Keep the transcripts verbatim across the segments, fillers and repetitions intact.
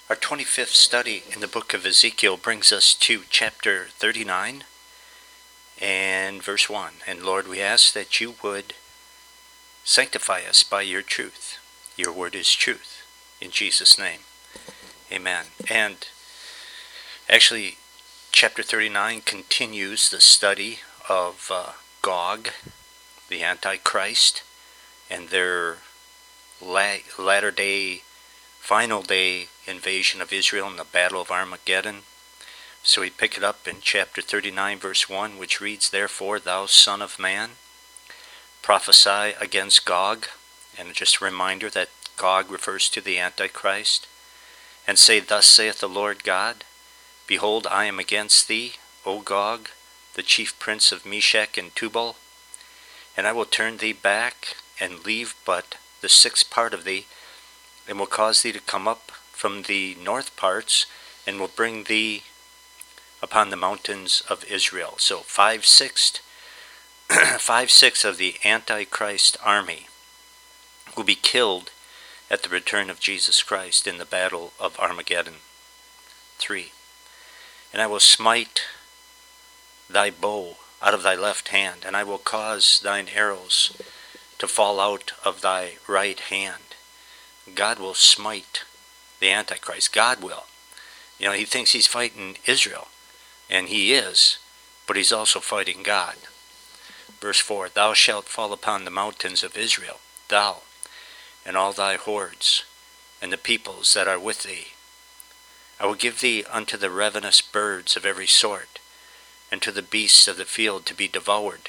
Our twenty-fifth study in the book of Ezekiel brings us to chapter thirty-nine and verse one. And Lord, we ask that you would sanctify us by your truth. Your word is truth. In Jesus' name, amen. And actually, chapter thirty-nine continues the study of uh, Gog, the Antichrist, and their la- latter-day, final day invasion of Israel in the Battle of Armageddon. So we pick it up in chapter thirty-nine, verse one, which reads, Therefore, thou son of man, prophesy against Gog. And just a reminder that Gog refers to the Antichrist. And say, Thus saith the Lord God, Behold, I am against thee, O Gog, the chief prince of Meshech and Tubal. And I will turn thee back, and leave but the sixth part of thee, and will cause thee to come up from the north parts, and will bring thee upon the mountains of Israel. So five-sixths five-sixths of the Antichrist army will be killed at the return of Jesus Christ in the Battle of Armageddon. three. And I will smite thy bow out of thy left hand, and I will cause thine arrows to fall out of thy right hand. God will smite the Antichrist. God will. You know, he thinks he's fighting Israel, and he is, but he's also fighting God. Verse four, Thou shalt fall upon the mountains of Israel, thou, and all thy hordes, and the peoples that are with thee. I will give thee unto the ravenous birds of every sort, and to the beasts of the field to be devoured.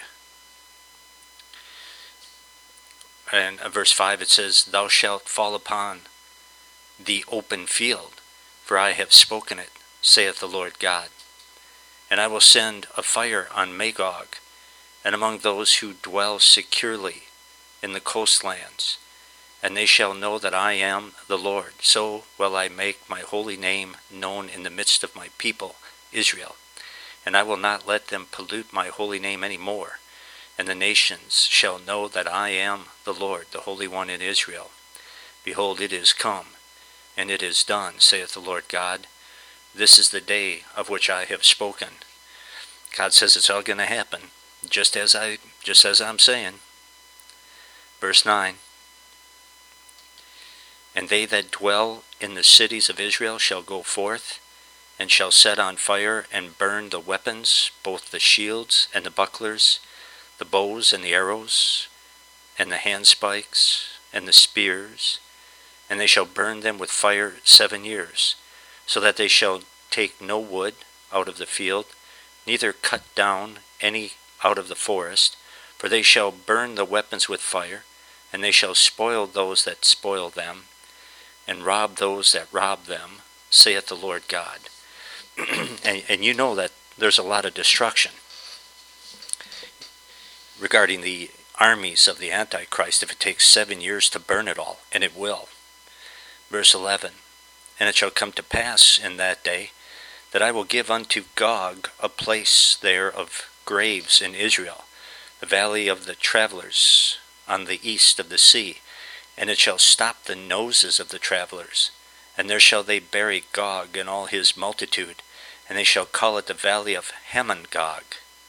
And uh, verse five, it says, Thou shalt fall upon the open field, for I have spoken it, saith the Lord God. And I will send a fire on Magog, and among those who dwell securely in the coastlands, and they shall know that I am the Lord. So will I make my holy name known in the midst of my people, Israel. And I will not let them pollute my holy name any more. And the nations shall know that I am the Lord, the Holy One in Israel. Behold, it is come, and it is done, saith the Lord God. This is the day of which I have spoken. God says it's all going to happen, just as I, just as I'm saying. Verse nine. And they that dwell in the cities of Israel shall go forth, and shall set on fire and burn the weapons, both the shields and the bucklers, the bows and the arrows, and the handspikes, and the spears, and they shall burn them with fire seven years, so that they shall take no wood out of the field, neither cut down any out of the forest, for they shall burn the weapons with fire, and they shall spoil those that spoil them, and rob those that rob them, saith the Lord God. and, and you know that there's a lot of destruction regarding the armies of the Antichrist if it takes seven years to burn it all, and it will. Verse eleven, And it shall come to pass in that day that I will give unto Gog a place there of graves in Israel, the valley of the travelers on the east of the sea, and it shall stop the noses of the travelers, and there shall they bury Gog and all his multitude, and they shall call it the valley of Hamon-Gog.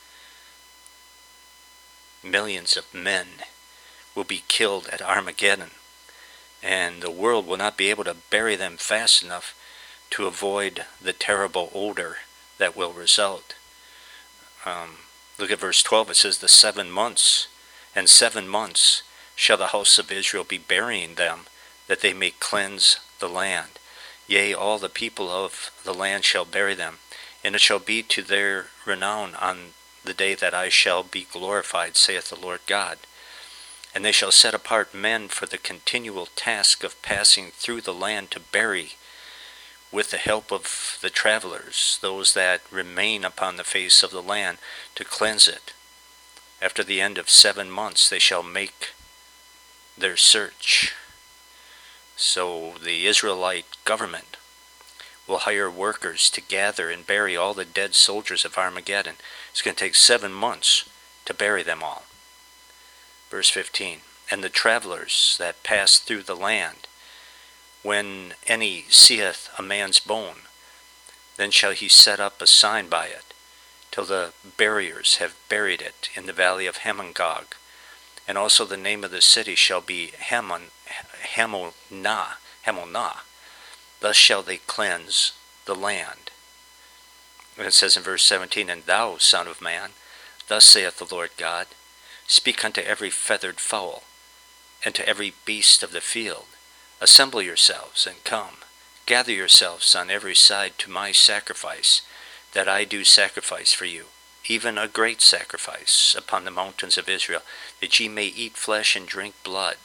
Millions of men will be killed at Armageddon, and the world will not be able to bury them fast enough to avoid the terrible odor that will result. Um, look at verse twelve. It says, The seven months, and seven months shall the house of Israel be burying them, that they may cleanse the land. Yea, all the people of the land shall bury them, and it shall be to their renown on the day that I shall be glorified, saith the Lord God. And they shall set apart men for the continual task of passing through the land to bury, with the help of the travelers, those that remain upon the face of the land, to cleanse it. After the end of seven months they shall make their search. So the Israelite government will hire workers to gather and bury all the dead soldiers of Armageddon. It's going to take seven months to bury them all. Verse fifteen, And the travelers that pass through the land When any seeth a man's bone, then shall he set up a sign by it, till the buriers have buried it in the valley of Hamongog. And also the name of the city shall be Hamon, Hamonah, Hamonah. Thus shall they cleanse the land. And it says in verse seventeen, And thou, son of man, thus saith the Lord God, Speak unto every feathered fowl, and to every beast of the field, Assemble yourselves, and come. Gather yourselves on every side to my sacrifice, that I do sacrifice for you, even a great sacrifice upon the mountains of Israel, that ye may eat flesh and drink blood.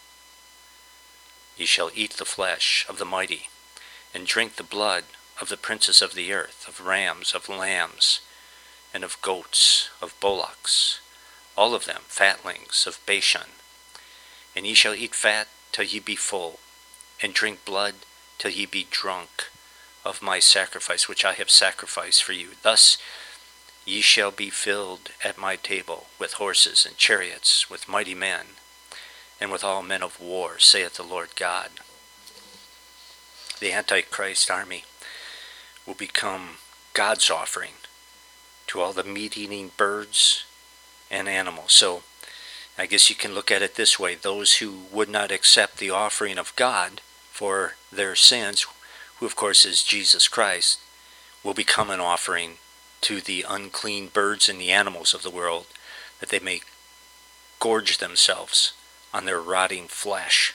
Ye shall eat the flesh of the mighty, and drink the blood of the princes of the earth, of rams, of lambs, and of goats, of bullocks, all of them fatlings of Bashan. And ye shall eat fat till ye be full, and drink blood till ye be drunk of my sacrifice, which I have sacrificed for you. Thus ye shall be filled at my table with horses and chariots, with mighty men, and with all men of war, saith the Lord God. The Antichrist army will become God's offering to all the meat-eating birds and animals. So I guess you can look at it this way. Those who would not accept the offering of God for their sins, who of course is Jesus Christ, will become an offering to the unclean birds and the animals of the world, that they may gorge themselves on their rotting flesh.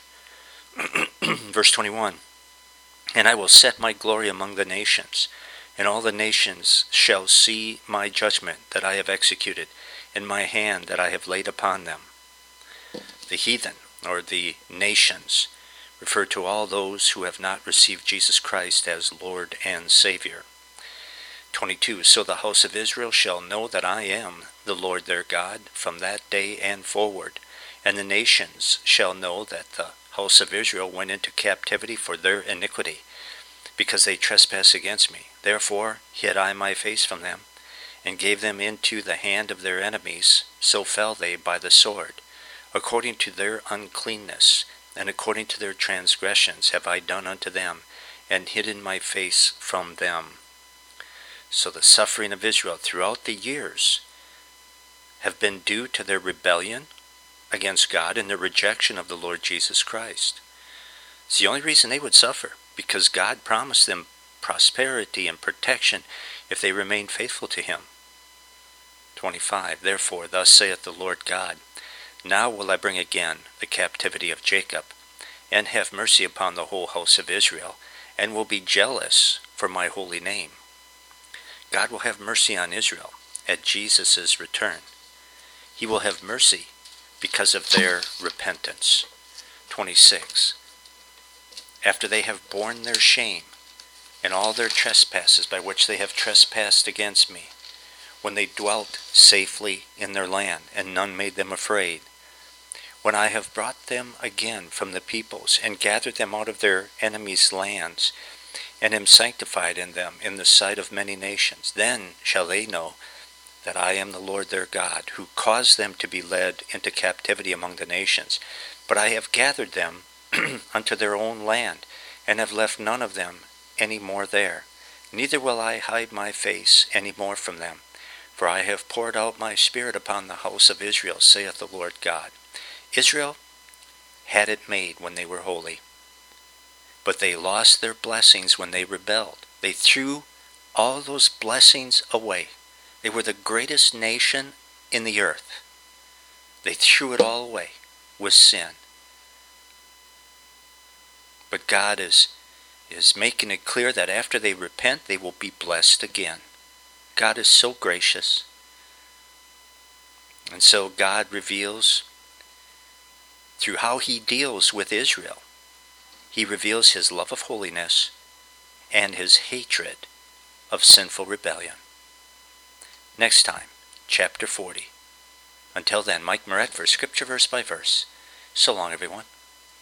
Verse twenty-one, And I will set my glory among the nations, and all the nations shall see my judgment that I have executed, and my hand that I have laid upon them. The heathen, or the nations, refer to all those who have not received Jesus Christ as Lord and Savior. twenty-two, So the house of Israel shall know that I am the Lord their God from that day and forward, and the nations shall know that the house of Israel went into captivity for their iniquity, because they trespass against me. Therefore hid I my face from them, and gave them into the hand of their enemies. So fell they by the sword. According to their uncleanness, and according to their transgressions have I done unto them, and hidden my face from them. So the suffering of Israel throughout the years have been due to their rebellion against God and their rejection of the Lord Jesus Christ. It's the only reason they would suffer, because God promised them prosperity and protection if they remained faithful to him. twenty-five, Therefore, thus saith the Lord God, Now will I bring again the captivity of Jacob, and have mercy upon the whole house of Israel, and will be jealous for my holy name. God will have mercy on Israel at Jesus' return. He will have mercy because of their repentance. twenty-six, After they have borne their shame, and all their trespasses by which they have trespassed against me, when they dwelt safely in their land, and none made them afraid, when I have brought them again from the peoples, and gathered them out of their enemies' lands, and am sanctified in them in the sight of many nations, then shall they know that I am the Lord their God, who caused them to be led into captivity among the nations. But I have gathered them unto their own land, and have left none of them any more there. Neither will I hide my face any more from them, for I have poured out my spirit upon the house of Israel, saith the Lord God. Israel had it made when they were holy, but they lost their blessings when they rebelled. They threw all those blessings away. They were the greatest nation in the earth. They threw it all away with sin. But God is, is making it clear that after they repent, they will be blessed again. God is so gracious. And so God reveals, through how he deals with Israel, he reveals his love of holiness and his hatred of sinful rebellion. Next time, chapter forty. Until then, Mike Moret for Scripture Verse by Verse. So long, everyone.